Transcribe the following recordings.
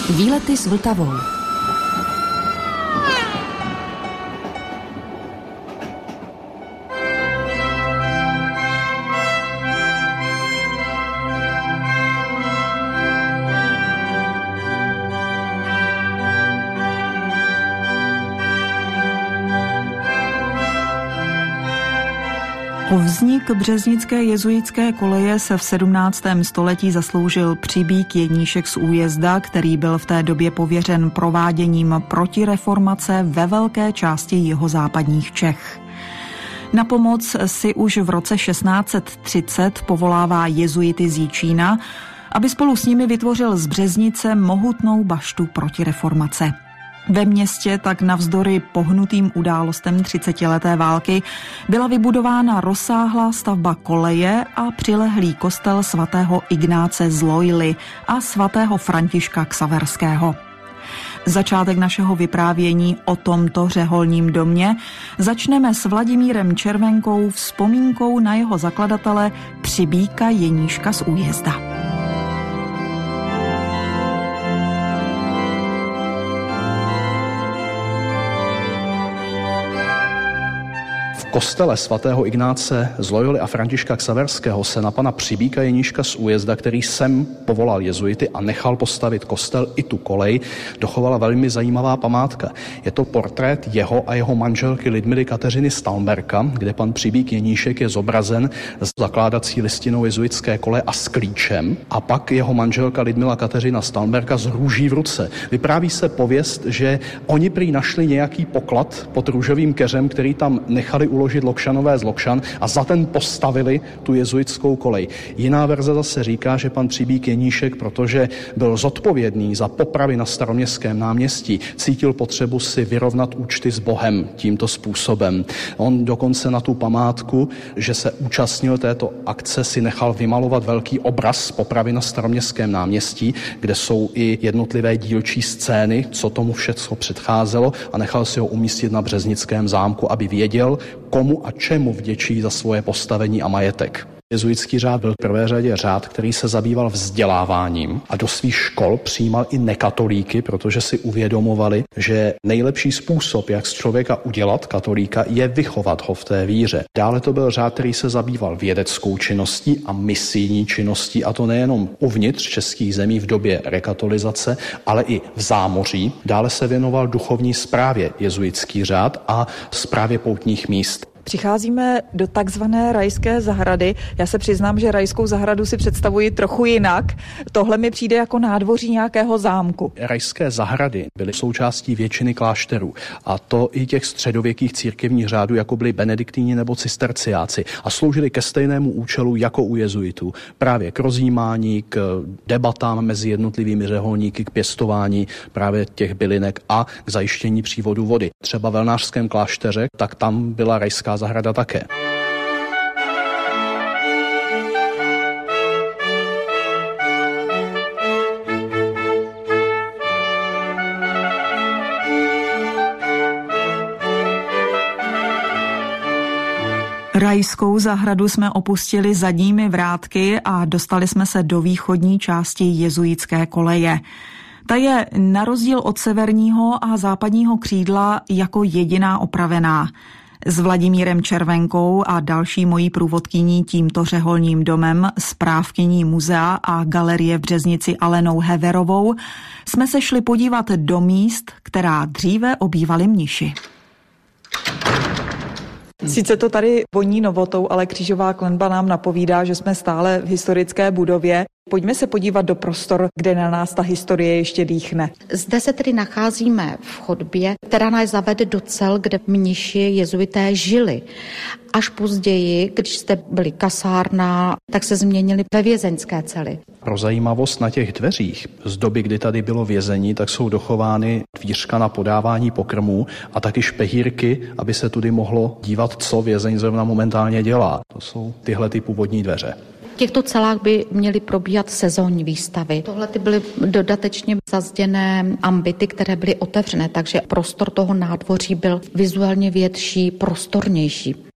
Výlety s Vltavou. O vznik březnické jezuitské koleje se v 17. století zasloužil Přibík Jeníšek z Újezda, který byl v té době pověřen prováděním protireformace ve velké části jihozápadních Čech. Na pomoc si už v roce 1630 povolává jezuity z Jičína, aby spolu s nimi vytvořil z Březnice mohutnou baštu protireformace. Ve městě tak navzdory pohnutým událostem 30leté války byla vybudována rozsáhlá stavba koleje a přilehlý kostel svatého Ignáce z Loyly a svatého Františka Xaverského. Začátek našeho vyprávění o tomto řeholním domě začneme s Vladimírem Červenkou vzpomínkou na jeho zakladatele Přibíka Jeníška z Újezda. V kostele svatého Ignáce z Loyly a Františka Xaverského se na pana Přibíka Jeníška z Újezda, který sem povolal jezuity a nechal postavit kostel i tu kolej, dochovala velmi zajímavá památka. Je to portrét jeho a jeho manželky Lidmily Kateřiny Stalmberka, kde pan Přibík Jeníšek je zobrazen s zakládací listinou jezuitské koleje a s klíčem, a pak jeho manželka Lidmila Kateřina Stalmberka s růží v ruce. Vypráví se pověst, že oni prý našli nějaký poklad pod růžovým keřem, který tam nechali uložit Lokšanové z Lokšan a za ten postavili tu jezuitskou kolej. Jiná verze zase říká, že pan Přibík Jeníšek, protože byl zodpovědný za popravy na Staroměstském náměstí, cítil potřebu si vyrovnat účty s Bohem tímto způsobem. On dokonce na tu památku, že se účastnil této akce, si nechal vymalovat velký obraz popravy na Staroměstském náměstí, kde jsou i jednotlivé dílčí scény, co tomu všechno předcházelo, a nechal si ho umístit na Březnickém zámku, aby věděl, komu a čemu vděčí za svoje postavení a majetek. Jezuitský řád byl v prvé řadě řád, který se zabýval vzděláváním a do svých škol přijímal i nekatolíky, protože si uvědomovali, že nejlepší způsob, jak z člověka udělat katolíka, je vychovat ho v té víře. Dále to byl řád, který se zabýval vědeckou činností a misijní činností, a to nejenom uvnitř českých zemí v době rekatolizace, ale i v zámoří. Dále se věnoval duchovní správě jezuitský řád a správě poutních míst. Přicházíme do takzvané rajské zahrady. Já se přiznám, že rajskou zahradu si představuji trochu jinak. Tohle mi přijde jako nádvoří nějakého zámku. Rajské zahrady byly součástí většiny klášterů, a to i těch středověkých církevních řádů, jako byli benediktíni nebo cisterciáci, a sloužili ke stejnému účelu jako u jezuitů. Právě k rozjímání, k debatám mezi jednotlivými řeholníky, k pěstování právě těch bylinek a k zajištění přívodu vody. Třeba v Velnářském klášteře, tak tam byla rajská zahrada také. Rajskou zahradu jsme opustili zadními vrátky a dostali jsme se do východní části jezuitské koleje. Ta je na rozdíl od severního a západního křídla jako jediná opravená. S Vladimírem Červenkou a další mojí průvodkyní tímto řeholním domem, správkyní muzea a galerie v Březnici Alenou Heverovou, jsme se šli podívat do míst, která dříve obývali mniši. Sice to tady voní novotou, ale křížová klenba nám napovídá, že jsme stále v historické budově. Pojďme se podívat do prostor, kde na nás ta historie ještě dýchne. Zde se tedy nacházíme v chodbě, která nás zavede do cel, kde mniši jezuité žili. Až později, když zde byly kasárna, tak se změnily ve vězeňské cely. Pro zajímavost, na těch dveřích z doby, kdy tady bylo vězení, tak jsou dochovány dvířka na podávání pokrmů a taky špehírky, aby se tudy mohlo dívat, co vězeň zrovna momentálně dělá. To jsou tyhle ty původní dveře. V těchto celách by měly probíhat sezónní výstavy. Tohle byly dodatečně zazděné ambity, které byly otevřené, takže prostor toho nádvoří byl vizuálně větší, prostornější.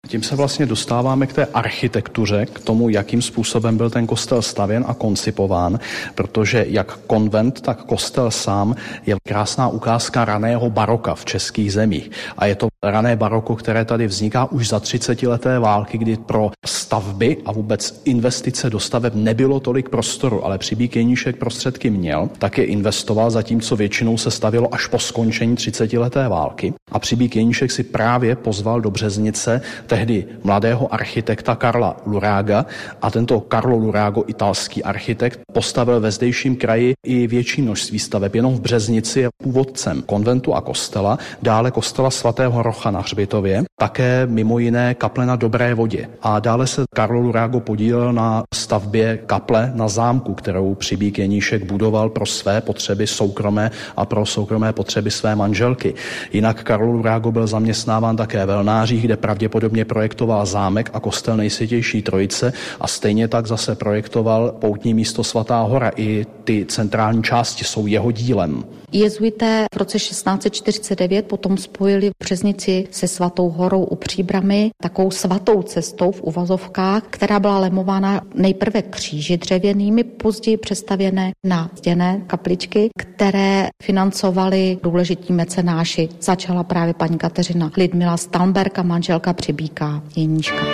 Tím se vlastně dostáváme k té architektuře, k tomu, jakým způsobem byl ten kostel stavěn a koncipován, protože jak konvent, tak kostel sám je krásná ukázka raného baroka v českých zemích. A je to rané baroko, které tady vzniká už za 30leté války, kdy pro stavby a vůbec investice do staveb nebylo tolik prostoru, ale Přibík Jeníšek prostředky měl, tak je investoval, zatímco většinou se stavělo až po skončení 30leté války. A Přibík Jeníšek si právě pozval do Březnice tehdy mladého architekta Karla Lurága a tento Carlo Lurago, italský architekt, postavil ve zdejším kraji i větší množství staveb. Jenom v Březnici je původcem konventu a kostela, dále kostela svatého Rocha na hřbitově, také mimo jiné kaple na Dobré vodě. A dále se Carlo Lurago podílel na stavbě kaple na zámku, kterou Přibík Jeníšek budoval pro své potřeby soukromé a pro soukromé potřeby své manželky. Jinak Carlo Lurago byl zaměstnáván také v Elnářích, kde pravděpodobně projektoval zámek a kostel Nejsvětější Trojice a stejně tak zase projektoval poutní místo Svatá hora. I ty centrální části jsou jeho dílem. Jezuité v roce 1649 potom spojili Březnici se Svatou horou u Příbramy takovou svatou cestou v uvazovkách, která byla lemována nejprve kříži dřevěnými, později přestavěné na zděné kapličky, které financovali důležití mecenáši. Začala právě paní Kateřina Lidmila Stalnberg a manželka Přibíka Jeníška.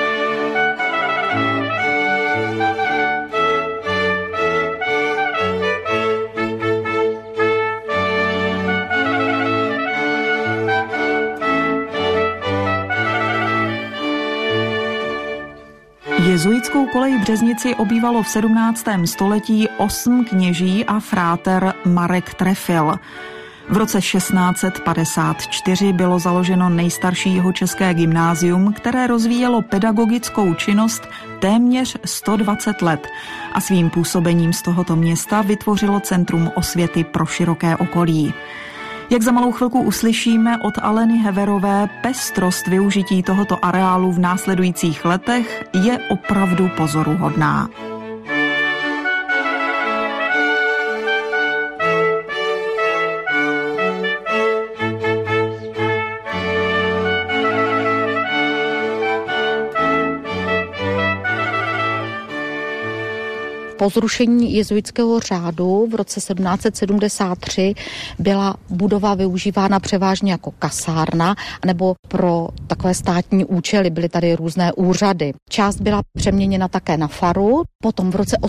Jezuitskou kolej v Březnici obývalo v 17. století 8 kněží a fráter Marek Trefil. V roce 1654 bylo založeno nejstarší jihočeské gymnázium, které rozvíjelo pedagogickou činnost téměř 120 let a svým působením z tohoto města vytvořilo centrum osvěty pro široké okolí. Jak za malou chvilku uslyšíme od Aleny Heverové, pestrost využití tohoto areálu v následujících letech je opravdu pozoruhodná. Po zrušení jezuitského řádu v roce 1773 byla budova využívána převážně jako kasárna nebo pro takové státní účely. Byly tady různé úřady. Část byla přeměněna také na faru. Potom v roce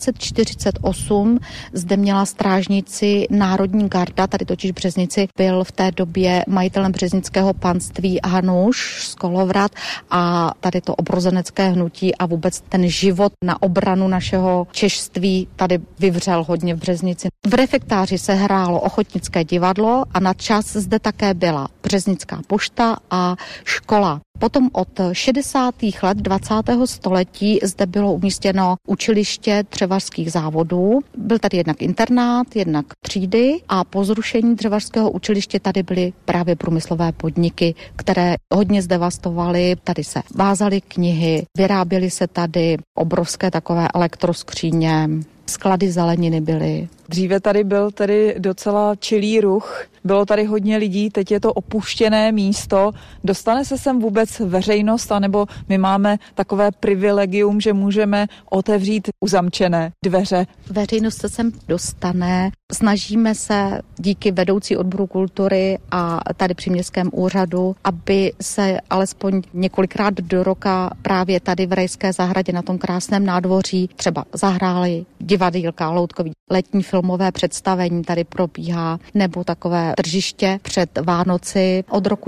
1848 zde měla strážnici Národní garda, tady totiž v Březnici byl v té době majitelem březnického panství Hanuš z Kolovrad a tady to obrozenecké hnutí a vůbec ten život na obranu našeho češství tady vyvřel hodně v Březnici. V refektáři se hrálo ochotnické divadlo a na čas zde také byla Březnická pošta a škola. Potom od 60. let 20. století zde bylo umístěno učiliště dřevařských závodů. Byl tady jednak internát, jednak třídy a po zrušení dřevařského učiliště tady byly právě průmyslové podniky, které hodně zdevastovaly. Tady se vázaly knihy, vyráběly se tady obrovské takové elektroskříně, sklady zeleniny byly. Dříve tady byl tedy docela čilý ruch, bylo tady hodně lidí, teď je to opuštěné místo. Dostane se sem vůbec veřejnost, anebo my máme takové privilegium, že můžeme otevřít uzamčené dveře? Veřejnost se sem dostane. Snažíme se díky vedoucí odboru kultury a tady při městském úřadu, aby se alespoň několikrát do roka právě tady v Rajské zahradě na tom krásném nádvoří třeba zahráli divadýlka, loutkový letní filmové představení tady probíhá, nebo takové tržiště před Vánoci. Od roku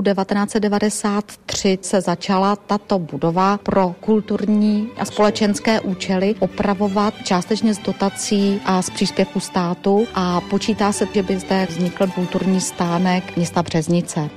1993 se začala tato budova pro kulturní a společenské účely opravovat částečně z dotací a z příspěvku státu a počítá se, že by zde vznikl kulturní stánek města Březnice.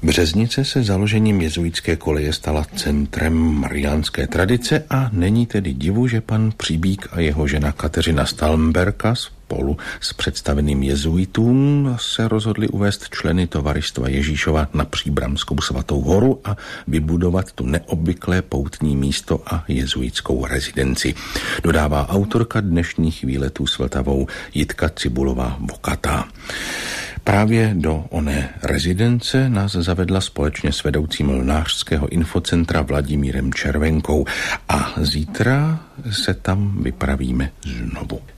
Březnice se založením jezuitské koleje stala centrem mariánské tradice a není tedy divu, že pan Přibík a jeho žena Kateřina Stalmberka spolu s představeným jezuitům se rozhodli uvést členy tovaristva Ježíšova na Příbramskou svatou horu a vybudovat tu neobvyklé poutní místo a jezuitskou rezidenci. Dodává autorka dnešních výletů s Vltavou Jitka Cibulová-Vokatá. Právě do oné rezidence nás zavedla společně s vedoucím Lnářského infocentra Vladimírem Červenkou a zítra se tam vypravíme znovu.